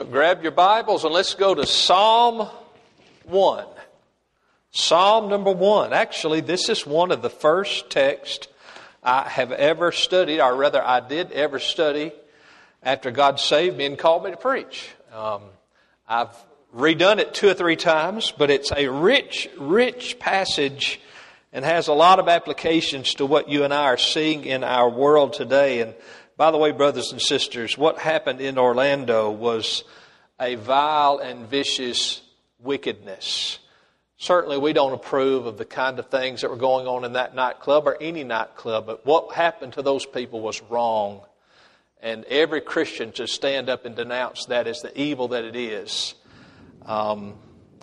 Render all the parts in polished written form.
Grab your Bibles and let's go to Psalm 1. Psalm number 1. Actually, this is one of the first texts I have ever studied, or rather I did ever study after God saved me and called me to preach. I've redone it 2 or 3 times, but it's a rich passage and has a lot of applications to what you and I are seeing in our world today. And by the way, brothers and sisters, what happened in Orlando was a vile and vicious wickedness. Certainly we don't approve of the kind of things that were going on in that nightclub or any nightclub, but what happened to those people was wrong. And every Christian should stand up and denounce that as the evil that it is. And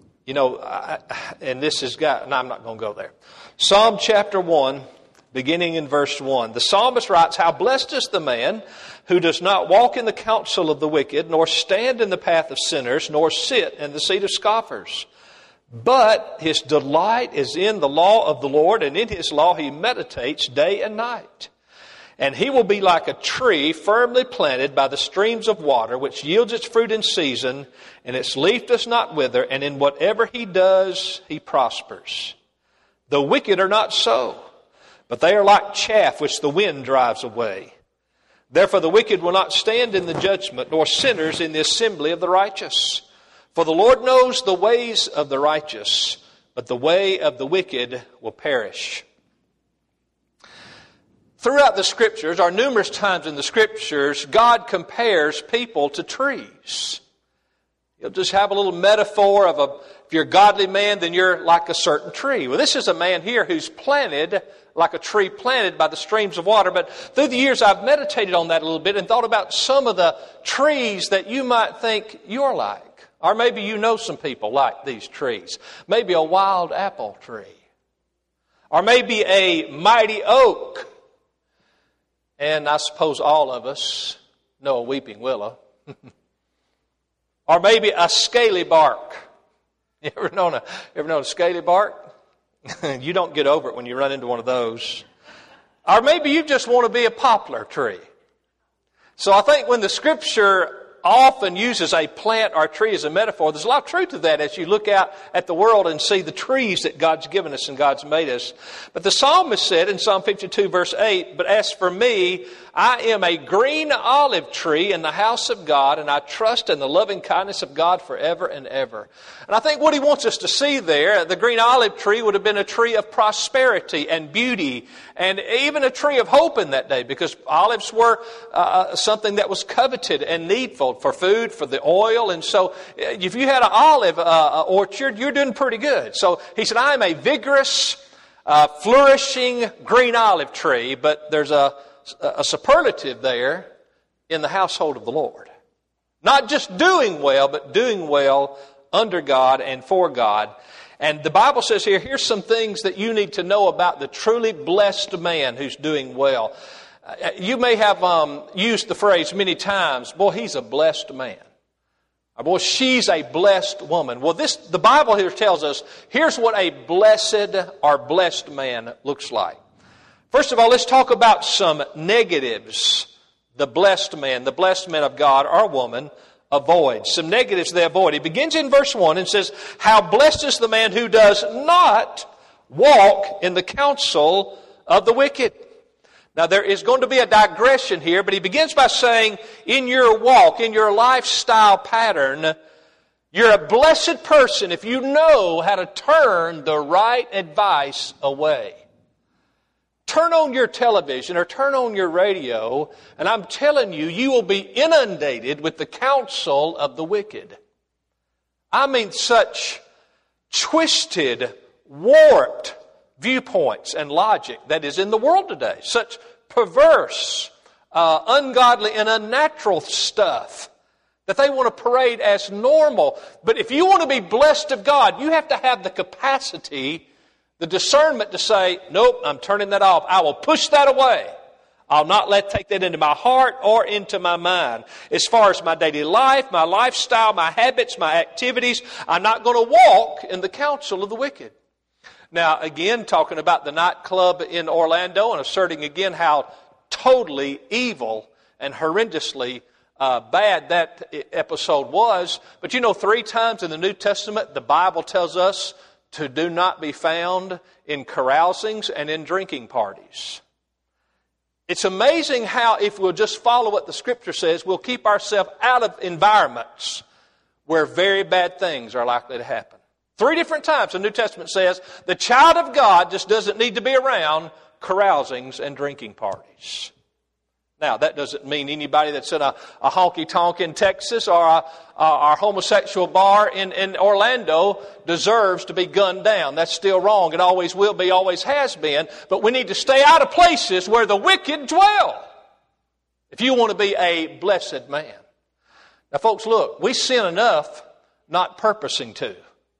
this has got, and I'm not going to go there. Psalm chapter 1, beginning in verse 1. The psalmist writes, "How blessed is the man who does not walk in the counsel of the wicked, nor stand in the path of sinners, nor sit in the seat of scoffers. But his delight is in the law of the Lord, and in his law he meditates day and night. And he will be like a tree firmly planted by the streams of water, which yields its fruit in season, and its leaf does not wither, and in whatever he does, he prospers. The wicked are not so, but they are like chaff which the wind drives away. Therefore the wicked will not stand in the judgment, nor sinners in the assembly of the righteous. For the Lord knows the ways of the righteous, but the way of the wicked will perish." Throughout the Scriptures, or numerous times in the Scriptures, God compares people to trees. You'll just have a little metaphor of if you're a godly man, then you're like a certain tree. Well, this is a man here who's planted like a tree planted by the streams of water. But through the years, I've meditated on that a little bit and thought about some of the trees that you might think you're like. Or maybe you know some people like these trees. Maybe a wild apple tree. Or maybe a mighty oak. And I suppose all of us know a weeping willow. Or maybe a scaly bark. You ever known a scaly bark? You don't get over it when you run into one of those. Or maybe you just want to be a poplar tree. So I think when the Scripture often uses a plant or a tree as a metaphor, there's a lot of truth to that as you look out at the world and see the trees that God's given us and God's made us. But the psalmist said in Psalm 52 verse 8, "But as for me, I am a green olive tree in the house of God, and I trust in the loving kindness of God forever and ever." And I think what he wants us to see there, the green olive tree would have been a tree of prosperity and beauty, and even a tree of hope in that day, because olives were something that was coveted and needful for food, for the oil. And so if you had an olive orchard, you're doing pretty good. So he said, "I am a vigorous, flourishing green olive tree," but there's a superlative there, in the household of the Lord. Not just doing well, but doing well under God and for God. And the Bible says here, here's some things that you need to know about the truly blessed man who's doing well. You may have used the phrase many times, "Boy, he's a blessed man." Or, "Boy, she's a blessed woman." Well, the Bible here tells us, here's what a blessed or blessed man looks like. First of all, let's talk about some negatives the blessed man of God or woman avoids. Some negatives they avoid. He begins in verse 1 and says, "How blessed is the man who does not walk in the counsel of the wicked." Now there is going to be a digression here, but he begins by saying, in your walk, in your lifestyle pattern, you're a blessed person if you know how to turn the right advice away. Turn on your television or turn on your radio, and I'm telling you, you will be inundated with the counsel of the wicked. I mean, such twisted, warped viewpoints and logic that is in the world today. Such perverse, ungodly, and unnatural stuff that they want to parade as normal. But if you want to be blessed of God, you have to have the capacity, the discernment to say, "Nope, I'm turning that off. I will push that away. I'll not take that into my heart or into my mind. As far as my daily life, my lifestyle, my habits, my activities, I'm not going to walk in the counsel of the wicked." Now, again, talking about the nightclub in Orlando and asserting again how totally evil and horrendously bad that episode was. But 3 times in the New Testament, the Bible tells us to do not be found in carousings and in drinking parties. It's amazing how if we'll just follow what the Scripture says, we'll keep ourselves out of environments where very bad things are likely to happen. 3 different times the New Testament says the child of God just doesn't need to be around carousings and drinking parties. Now, that doesn't mean anybody that's in a honky-tonk in Texas or a homosexual bar in Orlando deserves to be gunned down. That's still wrong. It always will be, always has been. But we need to stay out of places where the wicked dwell if you want to be a blessed man. Now, folks, look, we sin enough not purposing to,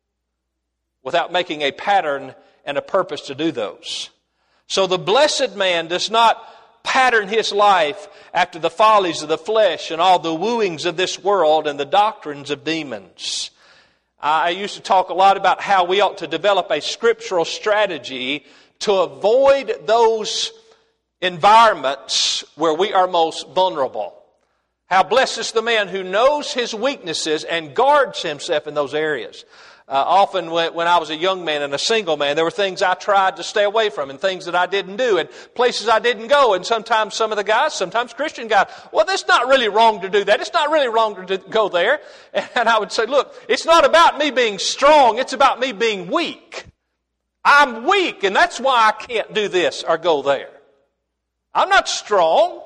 without making a pattern and a purpose to do those. So the blessed man does not pattern his life after the follies of the flesh and all the wooings of this world and the doctrines of demons. I used to talk a lot about how we ought to develop a scriptural strategy to avoid those environments where we are most vulnerable. How blessed is the man who knows his weaknesses and guards himself in those areas. Often when I was a young man and a single man, there were things I tried to stay away from and things that I didn't do and places I didn't go. And sometimes some of the guys, sometimes Christian guys, well, it's not really wrong to do that. It's not really wrong to go there. And I would say, look, it's not about me being strong. It's about me being weak. I'm weak, and that's why I can't do this or go there. I'm not strong.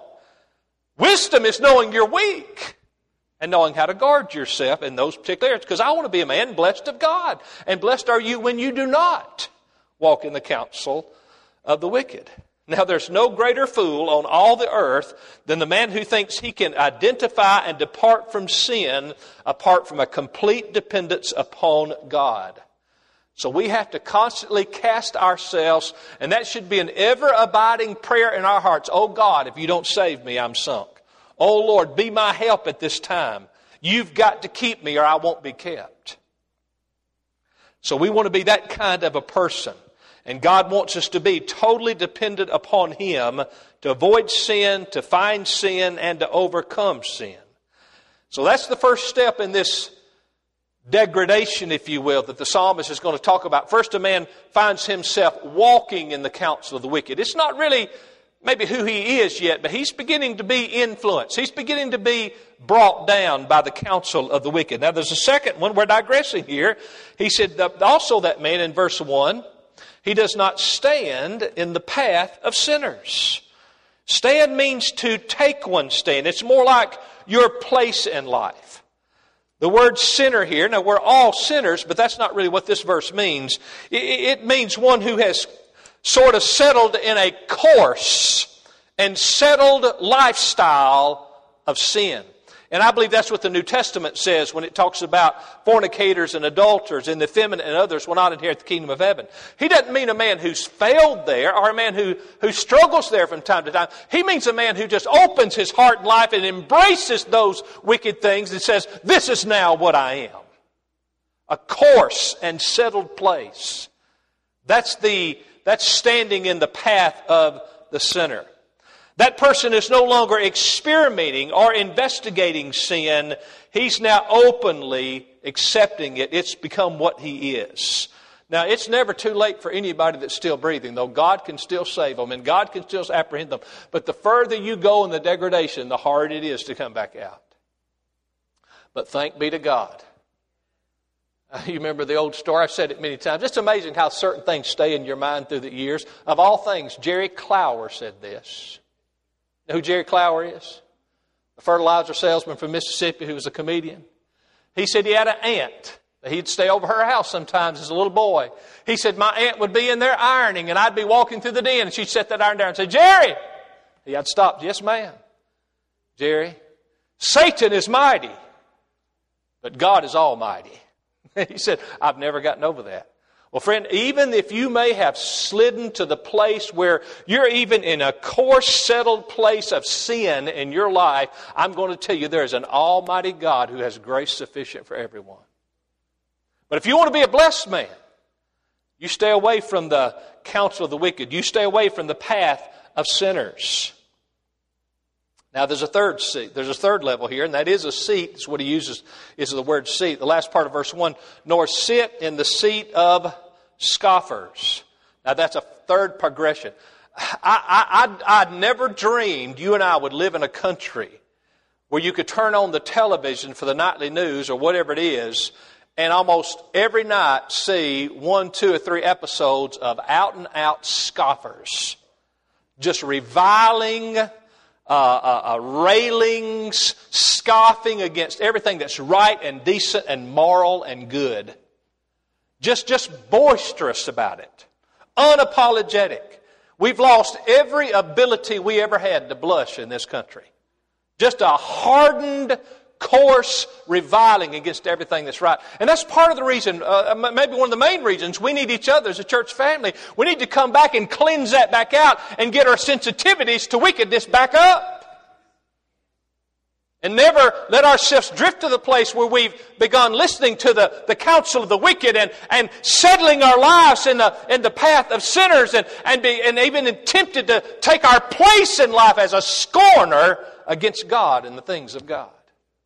Wisdom is knowing you're weak and knowing how to guard yourself in those particular areas. Because I want to be a man blessed of God. And blessed are you when you do not walk in the counsel of the wicked. Now, there's no greater fool on all the earth than the man who thinks he can identify and depart from sin apart from a complete dependence upon God. So we have to constantly cast ourselves, and that should be an ever-abiding prayer in our hearts. Oh God, if you don't save me, I'm sunk. Oh Lord, be my help at this time. You've got to keep me or I won't be kept. So we want to be that kind of a person. And God wants us to be totally dependent upon Him to avoid sin, to find sin, and to overcome sin. So that's the first step in this degradation, if you will, that the psalmist is going to talk about. First, a man finds himself walking in the counsel of the wicked. It's not really maybe who he is yet, but he's beginning to be influenced. He's beginning to be brought down by the counsel of the wicked. Now, there's a second one. We're digressing here. He said, also that man in verse 1, he does not stand in the path of sinners. Stand means to take one's stand. It's more like your place in life. The word sinner here, now we're all sinners, but that's not really what this verse means. It means one who has sort of settled in a course and settled lifestyle of sin. And I believe that's what the New Testament says when it talks about fornicators and adulterers and the effeminate and others will not inherit the kingdom of heaven. He doesn't mean a man who's failed there or a man who struggles there from time to time. He means a man who just opens his heart and life and embraces those wicked things and says, this is now what I am. A course and settled place. That's standing in the path of the sinner. That person is no longer experimenting or investigating sin. He's now openly accepting it. It's become what he is. Now, it's never too late for anybody that's still breathing, though. God can still save them and God can still apprehend them. But the further you go in the degradation, the harder it is to come back out. But thank be to God. You remember the old story? I've said it many times. It's amazing how certain things stay in your mind through the years. Of all things, Jerry Clower said this. You know who Jerry Clower is? A fertilizer salesman from Mississippi who was a comedian. He said he had an aunt. He'd stay over her house sometimes as a little boy. He said, my aunt would be in there ironing and I'd be walking through the den and she'd set that iron down and say, Jerry! I'd stop. Yes, ma'am. Jerry, Satan is mighty, but God is almighty. He said, I've never gotten over that. Well, friend, even if you may have slidden to the place where you're even in a course, settled place of sin in your life, I'm going to tell you there is an almighty God who has grace sufficient for everyone. But if you want to be a blessed man, you stay away from the counsel of the wicked. You stay away from the path of sinners. Now there's a third seat. There's a third level here, and that is a seat. That's what he uses, is the word seat. The last part of verse 1, nor sit in the seat of scoffers. Now that's a third progression. I'd never dreamed you and I would live in a country where you could turn on the television for the nightly news or whatever it is, and almost every night see 1, 2, or 3 episodes of out-and-out scoffers. Just reviling, railings, scoffing against everything that's right and decent and moral and good. Just boisterous about it. Unapologetic. We've lost every ability we ever had to blush in this country. Just a hardened, coarse reviling against everything that's right. And that's part of the reason, maybe one of the main reasons, we need each other as a church family. We need to come back and cleanse that back out and get our sensitivities to wickedness back up. And never let ourselves drift to the place where we've begun listening to the counsel of the wicked and settling our lives in the path of sinners and even tempted to take our place in life as a scorner against God and the things of God.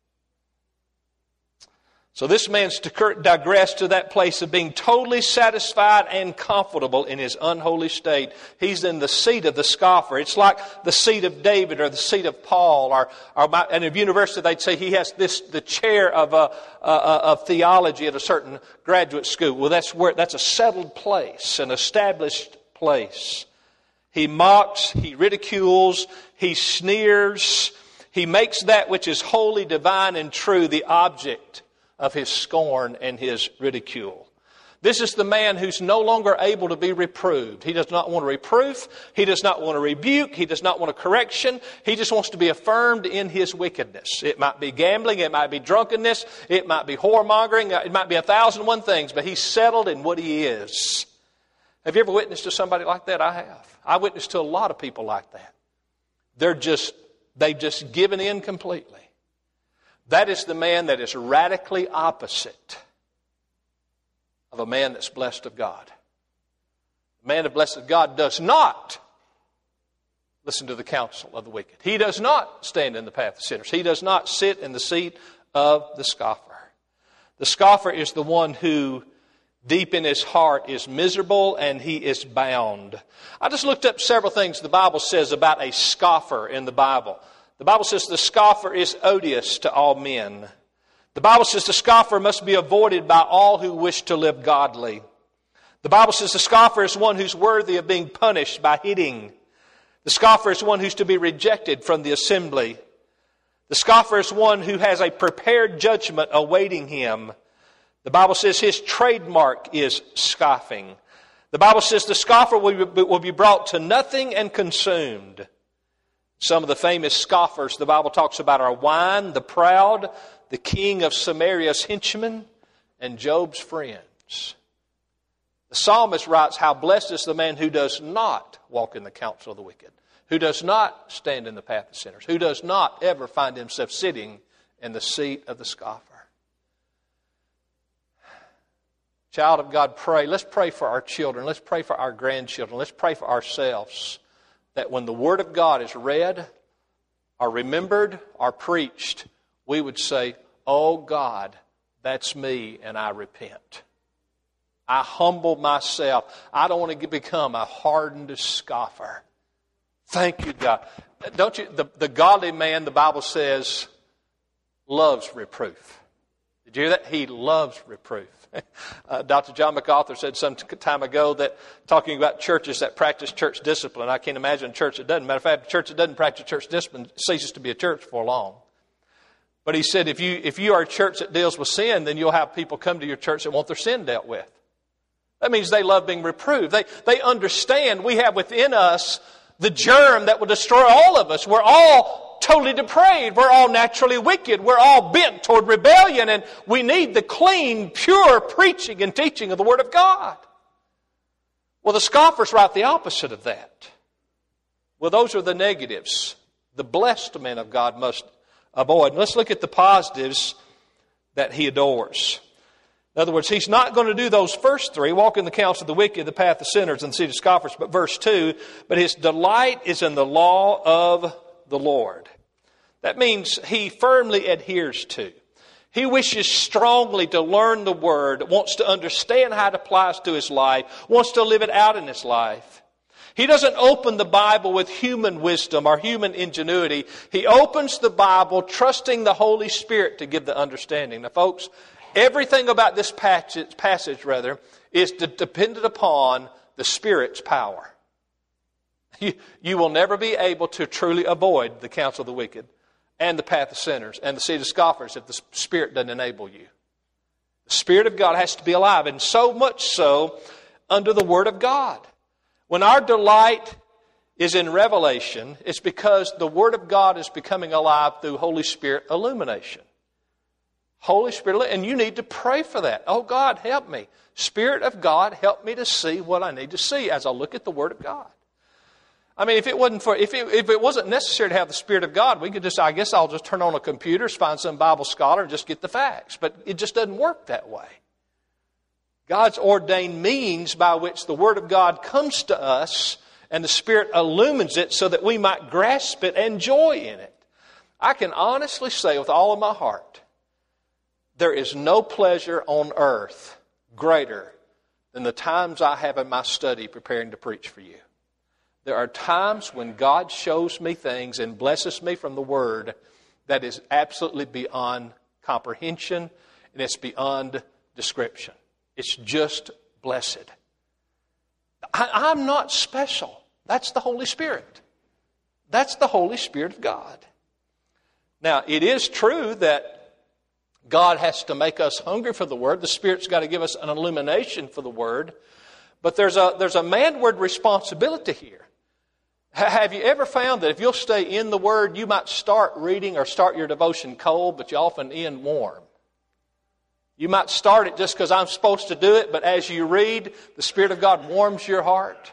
So this man's digressed to that place of being totally satisfied and comfortable in his unholy state. He's in the seat of the scoffer. It's like the seat of David or the seat of Paul. And at university they'd say he has the chair of theology at a certain graduate school. Well, that's a settled place, an established place. He mocks, he ridicules, he sneers. He makes that which is holy, divine, and true the object of his scorn and his ridicule. This is the man who's no longer able to be reproved. He does not want a reproof. He does not want a rebuke. He does not want a correction. He just wants to be affirmed in his wickedness. It might be gambling. It might be drunkenness. It might be whoremongering. It might be 1,001 things, but he's settled in what he is. Have you ever witnessed to somebody like that? I have. I witnessed to a lot of people like that. They've just given in completely. That is the man that is radically opposite of a man that's blessed of God. A man of blessed of God does not listen to the counsel of the wicked. He does not stand in the path of sinners. He does not sit in the seat of the scoffer. The scoffer is the one who deep in his heart is miserable and he is bound. I just looked up several things the Bible says about a scoffer in the Bible. The Bible says the scoffer is odious to all men. The Bible says the scoffer must be avoided by all who wish to live godly. The Bible says the scoffer is one who's worthy of being punished by hitting. The scoffer is one who's to be rejected from the assembly. The scoffer is one who has a prepared judgment awaiting him. The Bible says his trademark is scoffing. The Bible says the scoffer will be brought to nothing and consumed. Some of the famous scoffers the Bible talks about are wine, the proud, the king of Samaria's henchmen, and Job's friends. The psalmist writes, how blessed is the man who does not walk in the counsel of the wicked, who does not stand in the path of sinners, who does not ever find himself sitting in the seat of the scoffer. Child of God, pray. Let's pray for our children. Let's pray for our grandchildren. Let's pray for ourselves. That when the Word of God is read, or remembered, or preached, we would say, oh God, that's me and I repent. I humble myself. I don't want to become a hardened scoffer. Thank you, God. Don't you? The godly man, the Bible says, loves reproof. Did you hear that? He loves reproof. Dr. John MacArthur said some time ago that talking about churches that practice church discipline, I can't imagine a church that doesn't. Matter of fact, a church that doesn't practice church discipline ceases to be a church for long. But he said if you are a church that deals with sin, then you'll have people come to your church that want their sin dealt with. That means they love being reproved. They understand we have within us the germ that will destroy all of us. We're all totally depraved. We're all naturally wicked. We're all bent toward rebellion, and we need the clean, pure preaching and teaching of the Word of God. Well, the scoffers write the opposite of that. Well, those are the negatives. The blessed man of God must avoid. Let's look at the positives that he adores. In other words, he's not going to do those first three, walk in the counsel of the wicked, the path of sinners, and the seat of scoffers, but verse 2, but his delight is in the law of the Lord. That means he firmly adheres to. He wishes strongly to learn the Word, wants to understand how it applies to his life, wants to live it out in his life. He doesn't open the Bible with human wisdom or human ingenuity. He opens the Bible trusting the Holy Spirit to give the understanding. Now, folks, everything about this passage is dependent upon the Spirit's power. You will never be able to truly avoid the counsel of the wicked and the path of sinners and the seed of scoffers if the Spirit doesn't enable you. The Spirit of God has to be alive, and so much so under the Word of God. When our delight is in revelation, it's because the Word of God is becoming alive through Holy Spirit illumination. Holy Spirit, and you need to pray for that. Oh, God, help me. Spirit of God, help me to see what I need to see as I look at the Word of God. I mean, if it wasn't necessary to have the Spirit of God, we could just, I guess I'll just turn on a computer, find some Bible scholar, and just get the facts. But it just doesn't work that way. God's ordained means by which the Word of God comes to us and the Spirit illumines it so that we might grasp it and joy in it. I can honestly say with all of my heart, there is no pleasure on earth greater than the times I have in my study preparing to preach for you. There are times when God shows me things and blesses me from the Word that is absolutely beyond comprehension and it's beyond description. It's just blessed. I'm not special. That's the Holy Spirit. That's the Holy Spirit of God. Now, it is true that God has to make us hungry for the Word. The Spirit's got to give us an illumination for the Word. But there's a manward responsibility here. Have you ever found that if you'll stay in the Word, you might start reading or start your devotion cold, but you often end warm? You might start it just because I'm supposed to do it, but as you read, the Spirit of God warms your heart.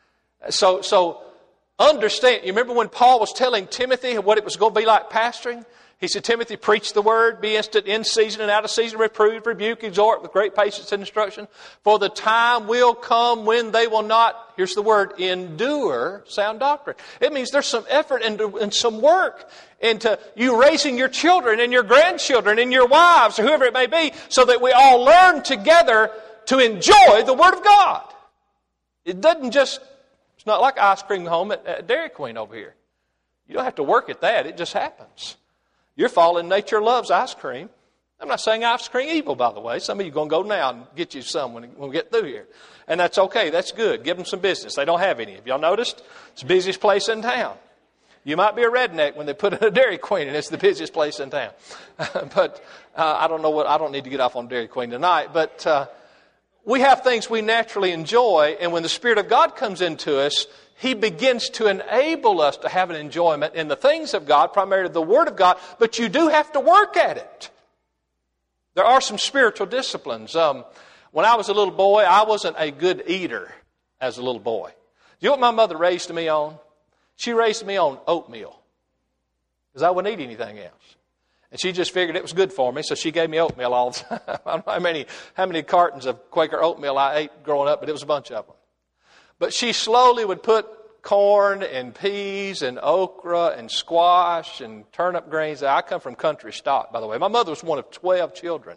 So understand, you remember when Paul was telling Timothy what it was going to be like pastoring? He said, Timothy, preach the Word, be instant in season and out of season, reprove, rebuke, exhort with great patience and instruction. For the time will come when they will not, here's the word, endure sound doctrine. It means there's some effort and some work into you raising your children and your grandchildren and your wives or whoever it may be so that we all learn together to enjoy the Word of God. It doesn't just, it's not like ice cream home at Dairy Queen over here. You don't have to work at that. It just happens. Your fallen nature loves ice cream. I'm not saying ice cream evil, by the way. Some of you are going to go now and get you some when we get through here. And that's okay. That's good. Give them some business. They don't have any. Have y'all noticed? It's the busiest place in town. You might be a redneck when they put in a Dairy Queen and it's the busiest place in town. But I don't need to get off on Dairy Queen tonight. But we have things we naturally enjoy. And when the Spirit of God comes into us, He begins to enable us to have an enjoyment in the things of God, primarily the Word of God, but you do have to work at it. There are some spiritual disciplines. When I was a little boy, I wasn't a good eater as a little boy. Do you know what my mother raised me on? She raised me on oatmeal because I wouldn't eat anything else. And she just figured it was good for me, so she gave me oatmeal all the time. I don't know how many cartons of Quaker oatmeal I ate growing up, but it was a bunch of them. But she slowly would put corn and peas and okra and squash and turnip greens. I come from country stock, by the way. My mother was one of 12 children.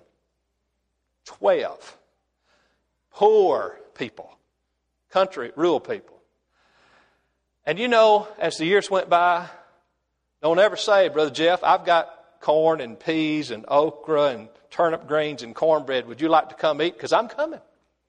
12. Poor people. Country, rural people. And you know, as the years went by, don't ever say, Brother Jeff, I've got corn and peas and okra and turnip greens and cornbread. Would you like to come eat? Because I'm coming.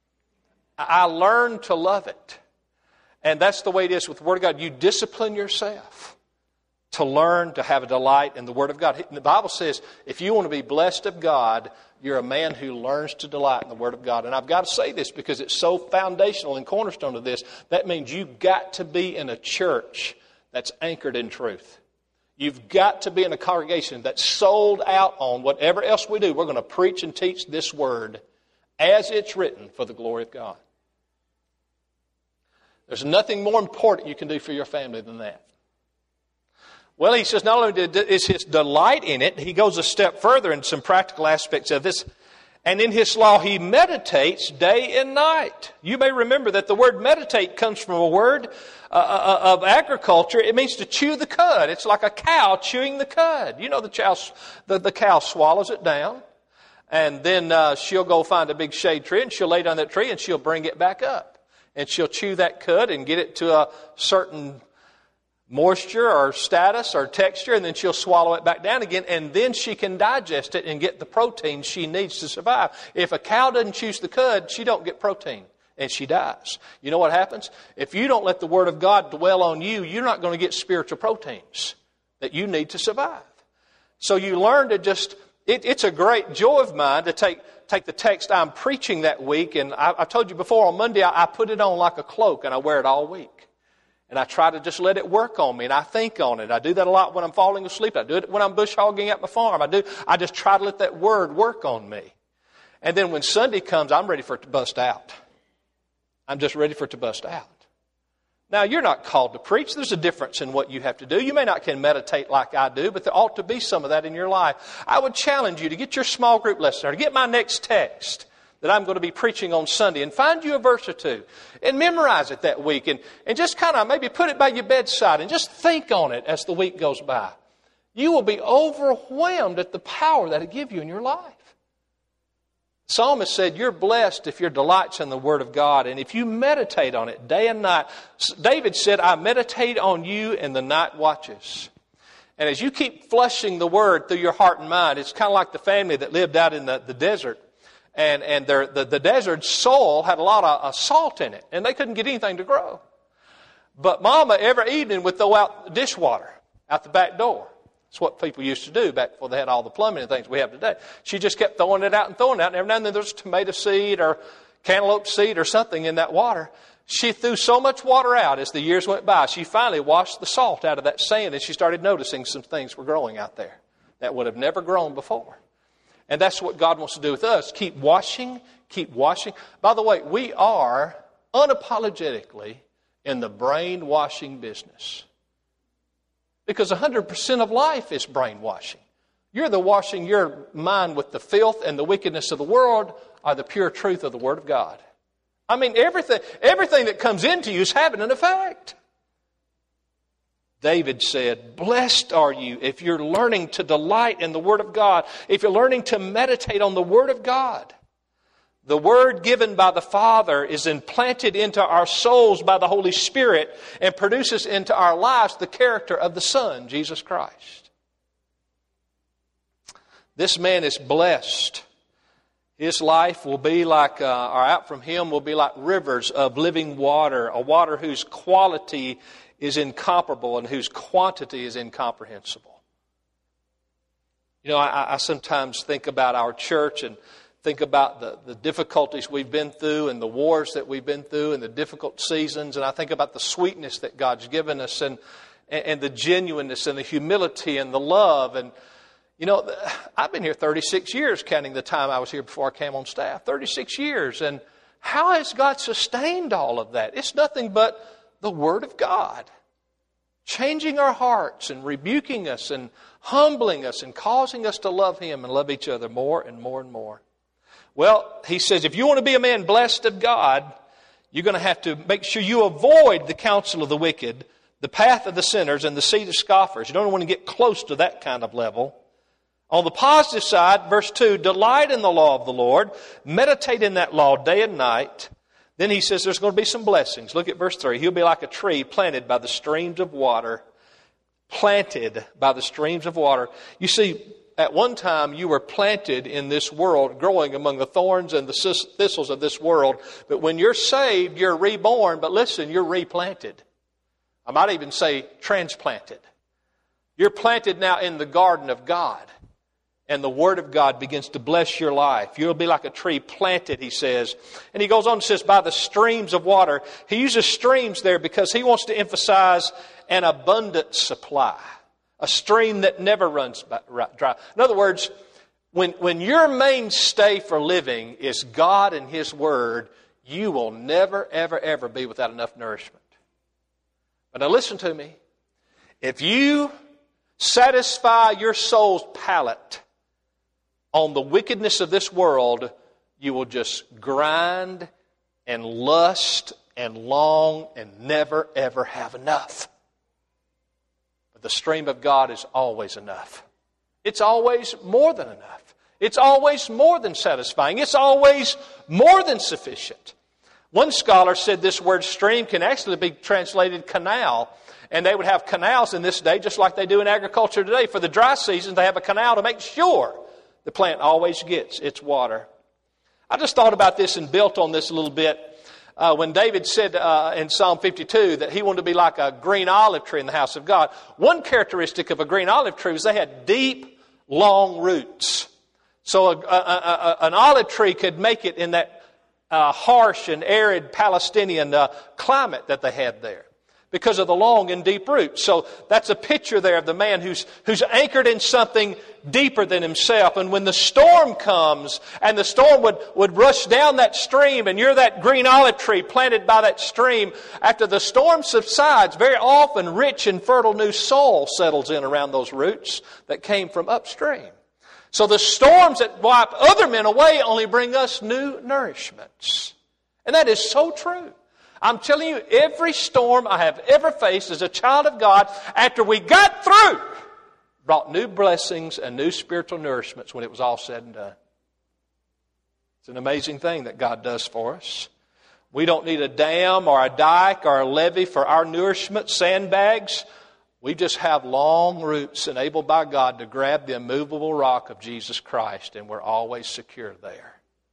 I learned to love it. And that's the way it is with the Word of God. You discipline yourself to learn to have a delight in the Word of God. The Bible says if you want to be blessed of God, you're a man who learns to delight in the Word of God. And I've got to say this because it's so foundational and cornerstone of this. That means you've got to be in a church that's anchored in truth. You've got to be in a congregation that's sold out on whatever else we do. We're going to preach and teach this Word as it's written for the glory of God. There's nothing more important you can do for your family than that. Well, he says not only is his delight in it, he goes a step further in some practical aspects of this. And in His law He meditates day and night. You may remember that the word meditate comes from a word of agriculture. It means to chew the cud. It's like a cow chewing the cud. You know the cow swallows it down. And then she'll go find a big shade tree and she'll lay down that tree and she'll bring it back up. And she'll chew that cud and get it to a certain moisture or status or texture, and then she'll swallow it back down again, and then she can digest it and get the protein she needs to survive. If a cow doesn't chew the cud, she don't get protein, and she dies. You know what happens? If you don't let the Word of God dwell on you, you're not going to get spiritual proteins that you need to survive. So you learn to just, it's a great joy of mine to take the text I'm preaching that week, and I told you before, on Monday I put it on like a cloak, and I wear it all week. And I try to just let it work on me, and I think on it. I do that a lot when I'm falling asleep. I do it when I'm bush hogging at my farm. I just try to let that Word work on me. And then when Sunday comes, I'm ready for it to bust out. I'm just ready for it to bust out. Now, you're not called to preach. There's a difference in what you have to do. You may not can meditate like I do, but there ought to be some of that in your life. I would challenge you to get your small group lesson, or to get my next text that I'm going to be preaching on Sunday, and find you a verse or two and memorize it that week, and just kind of maybe put it by your bedside and just think on it as the week goes by. You will be overwhelmed at the power that it gives you in your life. The psalmist said, you're blessed if your delight's in the Word of God, and if you meditate on it day and night. David said, I meditate on you in the night watches. And as you keep flushing the Word through your heart and mind, it's kind of like the family that lived out in the desert. And the desert soil had a lot of salt in it, and they couldn't get anything to grow. But Mama every evening would throw out dishwater out the back door. That's what people used to do back before they had all the plumbing and things we have today. She just kept throwing it out, and every now and then there was tomato seed or cantaloupe seed or something in that water. She threw so much water out as the years went by, she finally washed the salt out of that sand, and she started noticing some things were growing out there that would have never grown before. And that's what God wants to do with us. Keep washing, keep washing. By the way, we are unapologetically in the brainwashing business. Because 100% of life is brainwashing. You're either washing your mind with the filth and the wickedness of the world, or the pure truth of the Word of God. I mean, everything that comes into you is having an effect. David said, blessed are you if you're learning to delight in the Word of God, if you're learning to meditate on the Word of God. The Word given by the Father is implanted into our souls by the Holy Spirit and produces into our lives the character of the Son, Jesus Christ. This man is blessed. His life will be like, or out from him will be like rivers of living water, a water whose quality is incomparable and whose quantity is incomprehensible. You know, I sometimes think about our church and think about the difficulties we've been through and the wars that we've been through and the difficult seasons, and I think about the sweetness that God's given us and the genuineness and the humility and the love. And, you know, I've been here 36 years, counting the time I was here before I came on staff. 36 years. And how has God sustained all of that? It's nothing but the Word of God, changing our hearts and rebuking us and humbling us and causing us to love Him and love each other more and more and more. Well, he says, if you want to be a man blessed of God, you're going to have to make sure you avoid the counsel of the wicked, the path of the sinners, and the seat of scoffers. You don't want to get close to that kind of level. On the positive side, verse 2, delight in the law of the Lord, meditate in that law day and night. Then he says there's going to be some blessings. Look at verse 3. He'll be like a tree planted by the streams of water. Planted by the streams of water. You see, at one time you were planted in this world, growing among the thorns and the thistles of this world. But when you're saved, you're reborn. But listen, you're replanted. I might even say transplanted. You're planted now in the garden of God. And the Word of God begins to bless your life. You'll be like a tree planted, he says. And he goes on and says, by the streams of water. He uses streams there because he wants to emphasize an abundant supply. A stream that never runs dry. In other words, when your mainstay for living is God and His Word, you will never, ever, ever be without enough nourishment. But now listen to me. If you satisfy your soul's palate on the wickedness of this world, you will just grind and lust and long and never, ever have enough. But the stream of God is always enough. It's always more than enough. It's always more than satisfying. It's always more than sufficient. One scholar said this word stream can actually be translated canal. And they would have canals in this day, just like they do in agriculture today. For the dry season, they have a canal to make sure the plant always gets its water. I just thought about this and built on this a little bit. When David said in Psalm 52 that he wanted to be like a green olive tree in the house of God, one characteristic of a green olive tree was they had deep, long roots. So an olive tree could make it in that harsh and arid Palestinian climate that they had there, because of the long and deep roots. So that's a picture there of the man who's anchored in something deeper than himself. And when the storm comes, and the storm would rush down that stream, and you're that green olive tree planted by that stream, after the storm subsides, very often rich and fertile new soil settles in around those roots that came from upstream. So the storms that wipe other men away only bring us new nourishments. And that is so true. I'm telling you, every storm I have ever faced as a child of God, after we got through, brought new blessings and new spiritual nourishments when it was all said and done. It's an amazing thing that God does for us. We don't need a dam or a dike or a levee for our nourishment, sandbags. We just have long roots enabled by God to grab the immovable rock of Jesus Christ, and we're always secure there.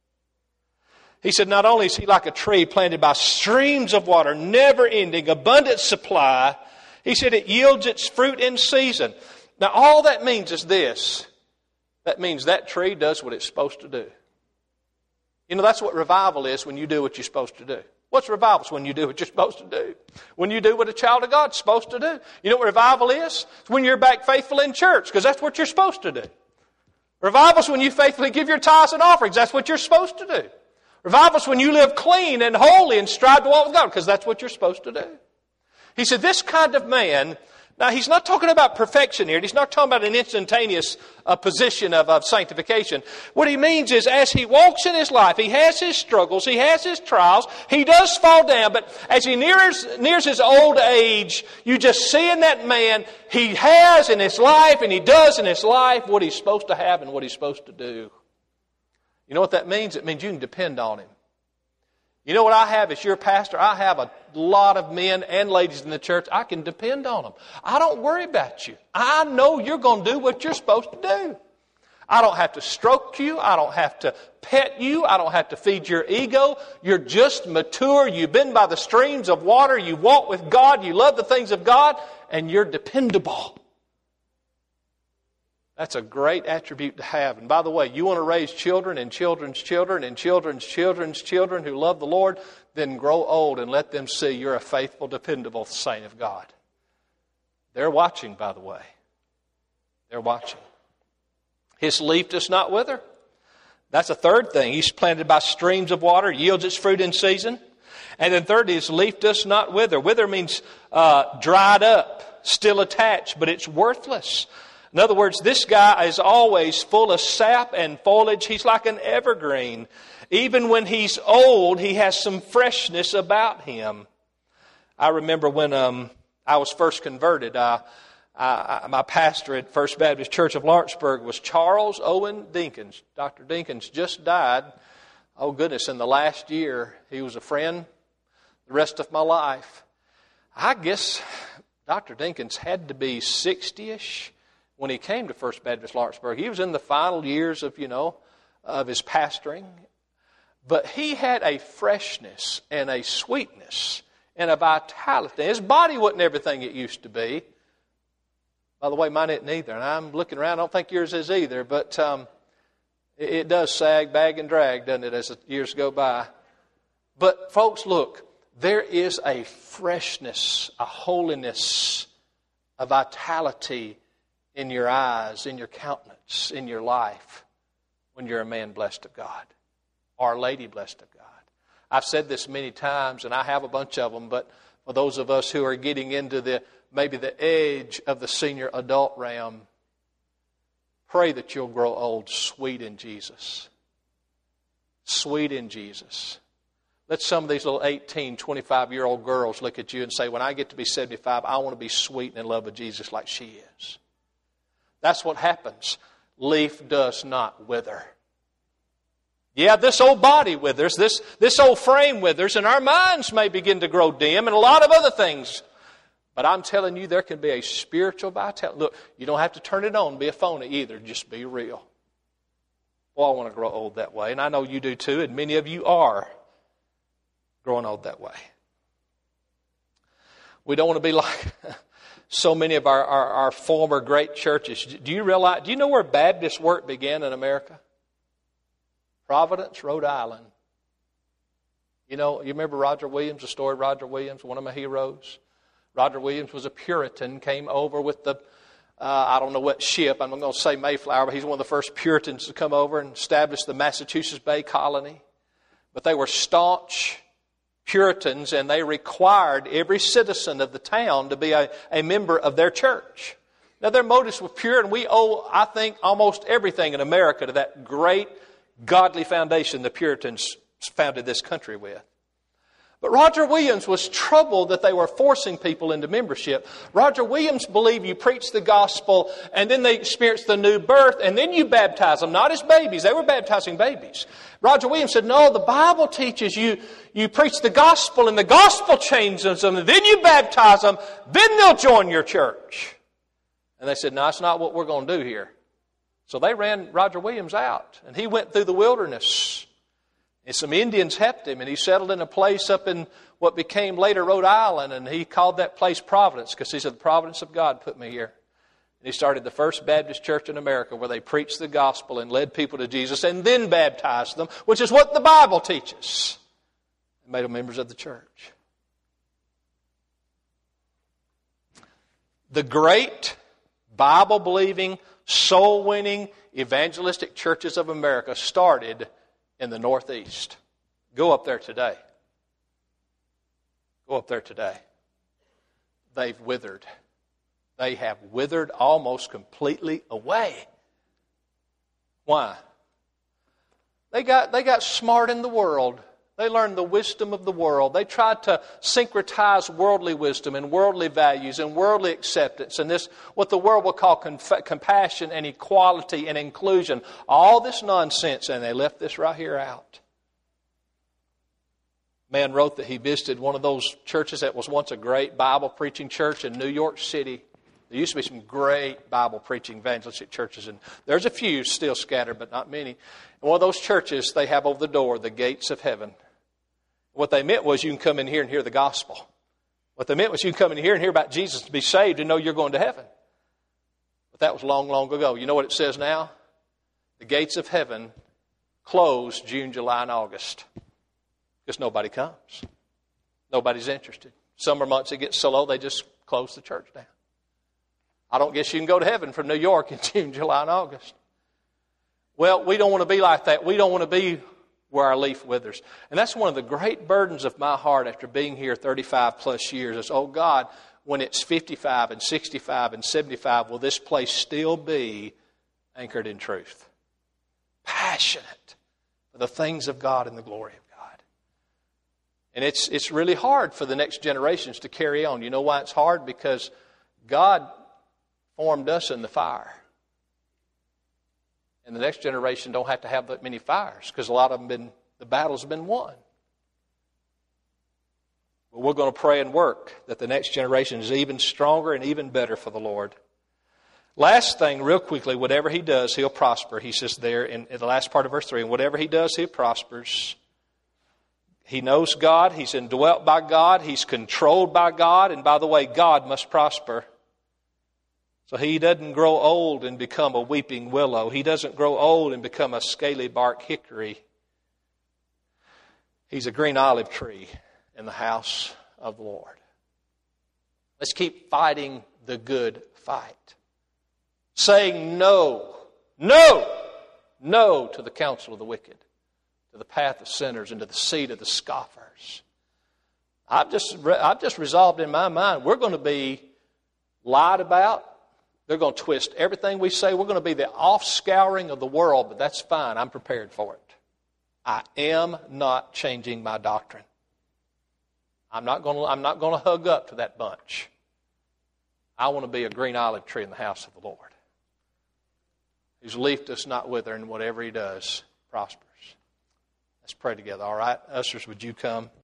He said not only is he like a tree planted by streams of water, never-ending, abundant supply, he said it yields its fruit in season. Now all that means is this. That means that tree does what it's supposed to do. You know, that's what revival is, when you do what you're supposed to do. What's revival? It's when you do what you're supposed to do. When you do what a child of God's supposed to do. You know what revival is? It's when you're back faithful in church, because that's what you're supposed to do. Revival is when you faithfully give your tithes and offerings. That's what you're supposed to do. Revival is when you live clean and holy and strive to walk with God, because that's what you're supposed to do. He said this kind of man, now he's not talking about perfection here. He's not talking about an instantaneous position of sanctification. What he means is as he walks in his life, he has his struggles, he has his trials, he does fall down, but as he nears his old age, you just see in that man, he has in his life and he does in his life what he's supposed to have and what he's supposed to do. You know what that means? It means you can depend on him. You know what I have as your pastor? I have a lot of men and ladies in the church. I can depend on them. I don't worry about you. I know you're going to do what you're supposed to do. I don't have to stroke you. I don't have to pet you. I don't have to feed your ego. You're just mature. You've been by the streams of water. You walk with God. You love the things of God. And you're dependable. That's a great attribute to have. And by the way, you want to raise children and children's children and children's children's children who love the Lord, then grow old and let them see you're a faithful, dependable saint of God. They're watching, by the way. They're watching. His leaf does not wither. That's a third thing. He's planted by streams of water, yields its fruit in season. And then thirdly, his leaf does not wither. Wither means dried up, still attached, but it's worthless. In other words, this guy is always full of sap and foliage. He's like an evergreen. Even when he's old, he has some freshness about him. I remember when I was first converted, my pastor at First Baptist Church of Lawrenceburg was Charles Owen Dinkins. Dr. Dinkins just died. Oh, goodness, in the last year. He was a friend the rest of my life. I guess Dr. Dinkins had to be 60-ish. When he came to First Baptist Lawrenceburg. He was in the final years of his pastoring. But he had a freshness and a sweetness and a vitality. His body wasn't everything it used to be. By the way, mine isn't either. And I'm looking around, I don't think yours is either. But it does sag, bag, and drag, doesn't it, as the years go by. But folks, look, there is a freshness, a holiness, a vitality in your eyes, in your countenance, in your life, when you're a man blessed of God, or a lady blessed of God. I've said this many times, and I have a bunch of them, but for those of us who are getting into maybe the edge of the senior adult realm, Pray that you'll grow old sweet in Jesus. Sweet in Jesus. Let some of these little 18, 25-year-old girls look at you and say, when I get to be 75, I want to be sweet and in love with Jesus like she is. That's what happens. Leaf does not wither. Yeah, this old body withers, this old frame withers, and our minds may begin to grow dim and a lot of other things. But I'm telling you, there can be a spiritual vitality. Look, you don't have to turn it on, be a phony either. Just be real. Well, I want to grow old that way, and I know you do too, and many of you are growing old that way. We don't want to be like so many of our former great churches. Do you know where Baptist work began in America? Providence, Rhode Island. You remember Roger Williams, the story of Roger Williams, one of my heroes? Roger Williams was a Puritan, came over with the, I don't know what ship, I'm going to say Mayflower, but he's one of the first Puritans to come over and establish the Massachusetts Bay Colony. But they were staunch Puritans, and they required every citizen of the town to be a member of their church. Now, their motives were pure, and we owe, I think, almost everything in America to that great godly foundation the Puritans founded this country with. But Roger Williams was troubled that they were forcing people into membership. Roger Williams believed you preach the gospel and then they experience the new birth and then you baptize them, not as babies. They were baptizing babies. Roger Williams said, no, the Bible teaches you preach the gospel and the gospel changes them and then you baptize them, then they'll join your church. And they said, no, that's not what we're going to do here. So they ran Roger Williams out and he went through the wilderness. And some Indians helped him, and he settled in a place up in what became later Rhode Island, and he called that place Providence because he said, the providence of God put me here. And he started the first Baptist church in America where they preached the gospel and led people to Jesus and then baptized them, which is what the Bible teaches. And made them members of the church. The great Bible-believing, soul-winning, evangelistic churches of America started in the Northeast. Go up there today. Go up there today. They've withered. They have withered almost completely away. Why? They got smart in the world. They learned the wisdom of the world. They tried to syncretize worldly wisdom and worldly values and worldly acceptance and this, what the world will call compassion and equality and inclusion. All this nonsense, and they left this right here out. Man wrote that he visited one of those churches that was once a great Bible preaching church in New York City. There used to be some great Bible preaching evangelistic churches, and there's a few still scattered, but not many. And one of those churches, they have over the door the gates of heaven. What they meant was you can come in here and hear the gospel. What they meant was you can come in here and hear about Jesus to be saved and know you're going to heaven. But that was long, long ago. You know what it says now? The gates of heaven close June, July, and August. Because nobody comes. Nobody's interested. Summer months it gets so low they just close the church down. I don't guess you can go to heaven from New York in June, July, and August. Well, we don't want to be like that. We don't want to be where our leaf withers. And that's one of the great burdens of my heart after being here 35 plus years is, oh God, when it's 55 and 65 and 75, will this place still be anchored in truth? Passionate for the things of God and the glory of God. And it's really hard for the next generations to carry on. You know why it's hard? Because God formed us in the fire. And the next generation don't have to have that many fires because a lot of them the battles have been won. But we're going to pray and work that the next generation is even stronger and even better for the Lord. Last thing, real quickly, whatever he does, he'll prosper. He says there in the last part of verse 3, and whatever he does, he prospers. He knows God. He's indwelt by God. He's controlled by God. And by the way, God must prosper. So he doesn't grow old and become a weeping willow. He doesn't grow old and become a scaly bark hickory. He's a green olive tree in the house of the Lord. Let's keep fighting the good fight. Saying no to the counsel of the wicked, to the path of sinners, and to the seat of the scoffers. I've just resolved in my mind we're going to be lied about, They're going to twist everything we say. We're going to be the off-scouring of the world, but that's fine. I'm prepared for it. I am not changing my doctrine. I'm not going to hug up to that bunch. I want to be a green olive tree in the house of the Lord, whose leaf does not wither, and whatever he does prospers. Let's pray together. All right, ushers, would you come?